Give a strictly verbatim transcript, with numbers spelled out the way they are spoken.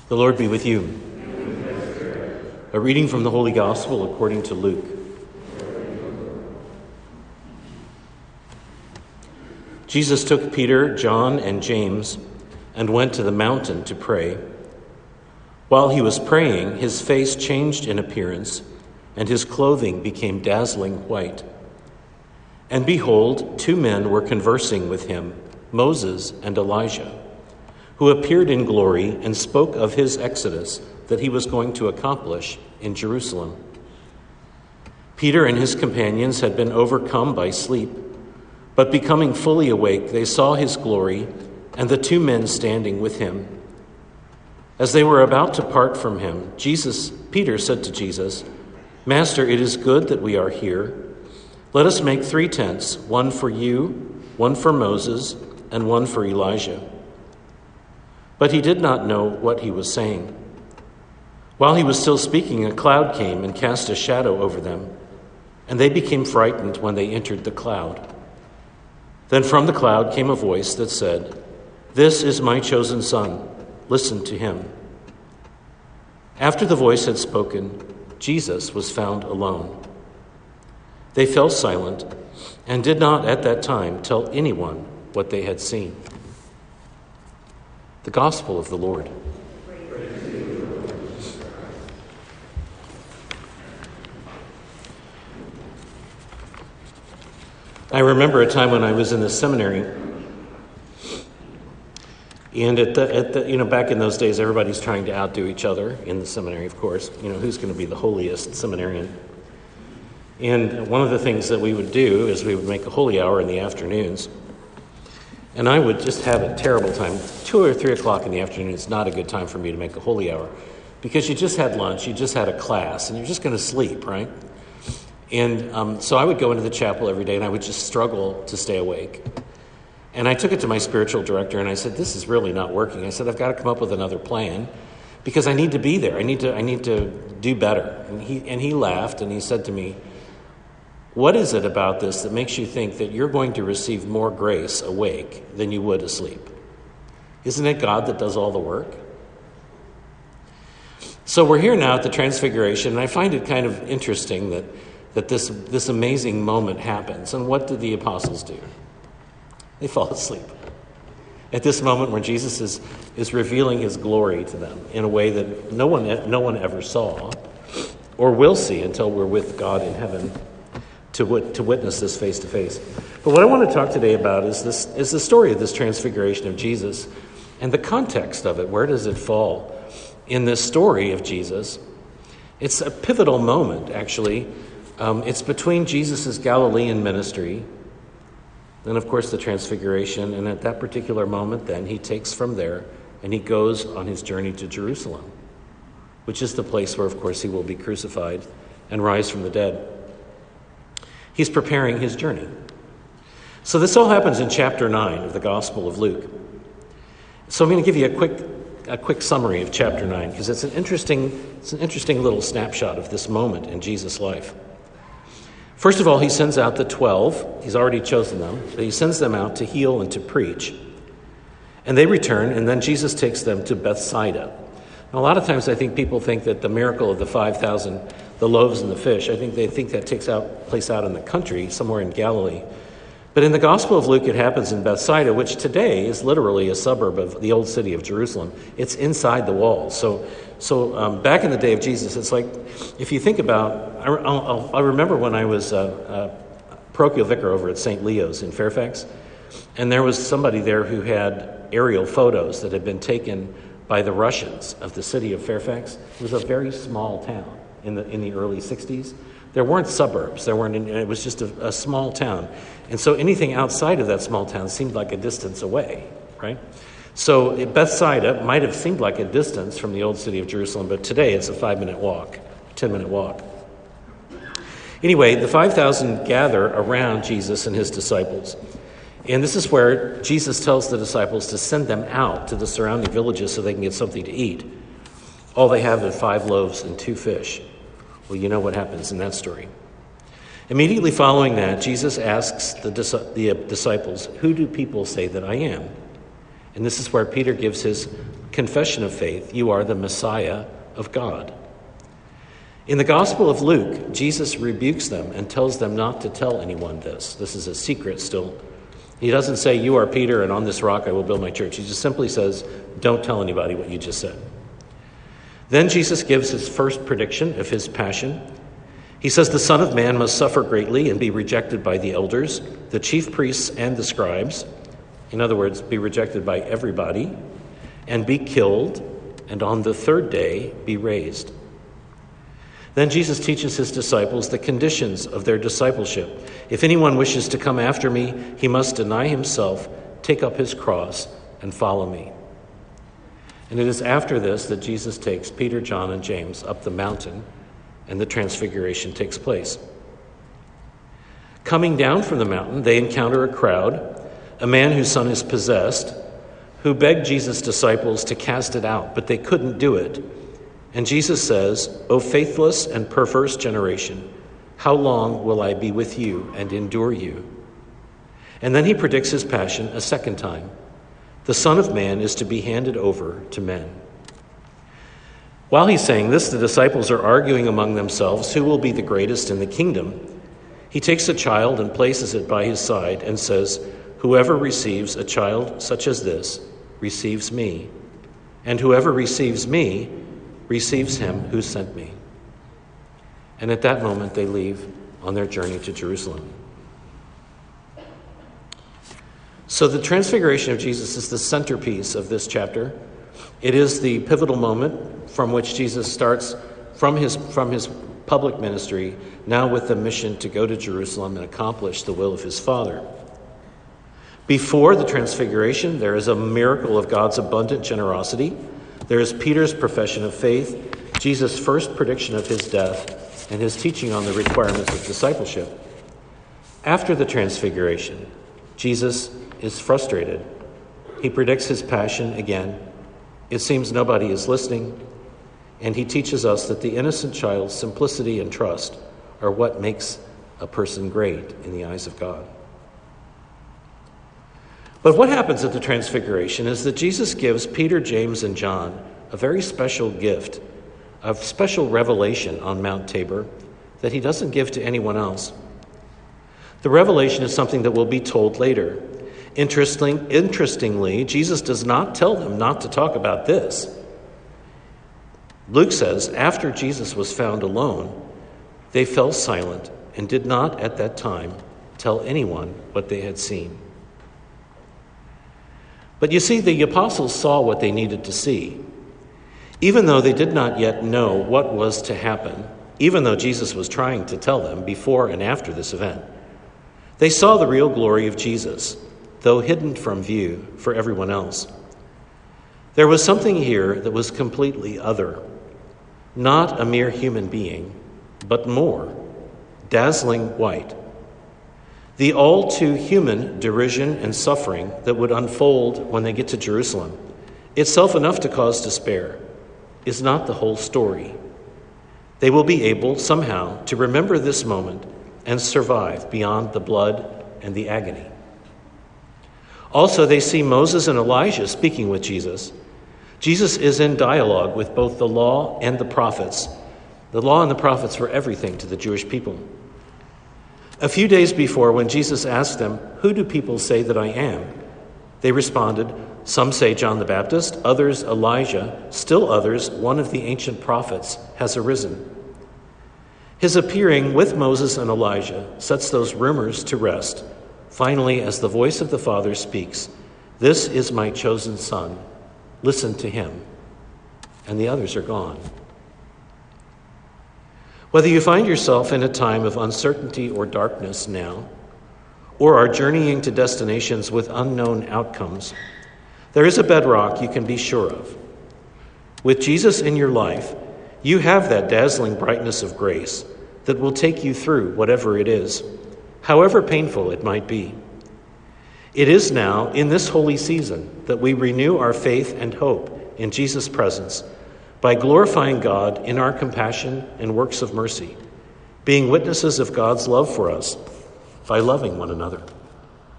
The Lord be with you. A reading from the Holy Gospel according to Luke. Jesus took Peter, John, and James and went to the mountain to pray. While he was praying, his face changed in appearance, and his clothing became dazzling white. And behold, two men were conversing with him, Moses and Elijah, who appeared in glory and spoke of his exodus that he was going to accomplish in Jerusalem. Peter and his companions had been overcome by sleep, but becoming fully awake, they saw his glory and the two men standing with him. As they were about to part from him, Jesus, Peter said to Jesus, "Master, it is good that we are here. Let us make three tents, one for you, one for Moses, and one for Elijah." But he did not know what he was saying. While he was still speaking, a cloud came and cast a shadow over them, and they became frightened when they entered the cloud. Then from the cloud came a voice that said, "This is my chosen son. Listen to him." After the voice had spoken, Jesus was found alone. They fell silent and did not at that time tell anyone what they had seen. The Gospel of the Lord. I remember a time when I was in the seminary, and at the, at the, you know, back in those days, everybody's trying to outdo each other in the seminary, of course. You know, who's going to be the holiest seminarian? And one of the things that we would do is we would make a holy hour in the afternoons. And I would just have a terrible time. Two or three o'clock in the afternoon is not a good time for me to make a holy hour, because you just had lunch, you just had a class, and you're just going to sleep, right? And um, so I would go into the chapel every day, and I would just struggle to stay awake. And I took it to my spiritual director, and I said, "This is really not working." I said, "I've got to come up with another plan, because I need to be there. I need to. I need to do better." And he and he laughed, and he said to me, "What is it about this that makes you think that you're going to receive more grace awake than you would asleep? Isn't it God that does all the work?" So we're here now at the Transfiguration, and I find it kind of interesting that, that this, this amazing moment happens. And what did the apostles do? They fall asleep at this moment where Jesus is, is revealing his glory to them in a way that no one, no one ever saw or will see until we're with God in heaven to wit- to witness this face to face. But what I want to talk today about is this is the story of this transfiguration of Jesus and the context of it. Where does it fall in this story of Jesus? It's a pivotal moment, actually. Um, it's between Jesus' Galilean ministry, then of course the transfiguration, and at that particular moment then he takes from there and he goes on his journey to Jerusalem, which is the place where of course he will be crucified and rise from the dead. He's preparing his journey. So this all happens in chapter nine of the Gospel of Luke. So I'm going to give you a quick a quick summary of chapter nine, because it's an interesting it's an interesting little snapshot of this moment in Jesus' life. First of all, he sends out the twelve. He's already chosen them, but he sends them out to heal and to preach. And they return, and then Jesus takes them to Bethsaida. Now, a lot of times I think people think that the miracle of the five thousand, the loaves and the fish, I think they think that takes out place out in the country, somewhere in Galilee. But in the Gospel of Luke, it happens in Bethsaida, which today is literally a suburb of the old city of Jerusalem. It's inside the walls. So so um, back in the day of Jesus, it's like, if you think about, I, I'll, I remember when I was uh, a parochial vicar over at Saint Leo's in Fairfax, and there was somebody there who had aerial photos that had been taken by the Russians of the city of Fairfax. It was a very small town in the in the early sixties. There weren't suburbs. There weren't. It was just a, a small town, and so anything outside of that small town seemed like a distance away, right? So Bethsaida might have seemed like a distance from the old city of Jerusalem, but today it's a five-minute walk, ten-minute walk. Anyway, the five thousand gather around Jesus and his disciples. And this is where Jesus tells the disciples to send them out to the surrounding villages so they can get something to eat. All they have are five loaves and two fish. Well, you know what happens in that story. Immediately following that, Jesus asks the, the disciples, "Who do people say that I am?" And this is where Peter gives his confession of faith, you are the Messiah of God. In the Gospel of Luke, Jesus rebukes them and tells them not to tell anyone this. This is a secret still. He doesn't say, you are Peter, and on this rock I will build my church. He just simply says, don't tell anybody what you just said. Then Jesus gives his first prediction of his passion. He says the Son of Man must suffer greatly and be rejected by the elders, the chief priests, and the scribes. In other words, be rejected by everybody, and be killed, and on the third day be raised. Then Jesus teaches his disciples the conditions of their discipleship. If anyone wishes to come after me, he must deny himself, take up his cross, and follow me. And it is after this that Jesus takes Peter, John, and James up the mountain, and the transfiguration takes place. Coming down from the mountain, they encounter a crowd, a man whose son is possessed, who begged Jesus' disciples to cast it out, but they couldn't do it. And Jesus says, O faithless and perverse generation, how long will I be with you and endure you? And then he predicts his passion a second time. The Son of Man is to be handed over to men. While he's saying this, the disciples are arguing among themselves who will be the greatest in the kingdom. He takes a child and places it by his side and says, whoever receives a child such as this receives me, and whoever receives me receives him who sent me. And at that moment they leave on their journey to Jerusalem. So the transfiguration of Jesus is the centerpiece of this chapter. It is the pivotal moment from which Jesus starts from his, from his public ministry, now with the mission to go to Jerusalem and accomplish the will of his Father. Before the transfiguration, there is a miracle of God's abundant generosity. There is Peter's profession of faith, Jesus' first prediction of his death, and his teaching on the requirements of discipleship. After the transfiguration, Jesus is frustrated. He predicts his passion again. It seems nobody is listening, and he teaches us that the innocent child's simplicity and trust are what makes a person great in the eyes of God. But what happens at the transfiguration is that Jesus gives Peter, James, and John a very special gift, a special revelation on Mount Tabor that he doesn't give to anyone else. The revelation is something that will be told later. Interesting, interestingly, Jesus does not tell them not to talk about this. Luke says, after Jesus was found alone, they fell silent and did not at that time tell anyone what they had seen. But you see, the apostles saw what they needed to see. Even though they did not yet know what was to happen, even though Jesus was trying to tell them before and after this event, they saw the real glory of Jesus, though hidden from view for everyone else. There was something here that was completely other, not a mere human being, but more, dazzling white. The all-too-human derision and suffering that would unfold when they get to Jerusalem, itself enough to cause despair, is not the whole story. They will be able somehow to remember this moment and survive beyond the blood and the agony. Also, they see Moses and Elijah speaking with Jesus. Jesus is in dialogue with both the law and the prophets. The law and the prophets were everything to the Jewish people. A few days before, when Jesus asked them, "Who do people say that I am?" they responded, "Some say John the Baptist, others Elijah, still others, one of the ancient prophets has arisen." His appearing with Moses and Elijah sets those rumors to rest. Finally, as the voice of the Father speaks, "This is my chosen Son. Listen to him." And the others are gone. Whether you find yourself in a time of uncertainty or darkness now, or are journeying to destinations with unknown outcomes, there is a bedrock you can be sure of. With Jesus in your life, you have that dazzling brightness of grace that will take you through whatever it is, however painful it might be. It is now, in this holy season, that we renew our faith and hope in Jesus' presence by glorifying God in our compassion and works of mercy, being witnesses of God's love for us by loving one another.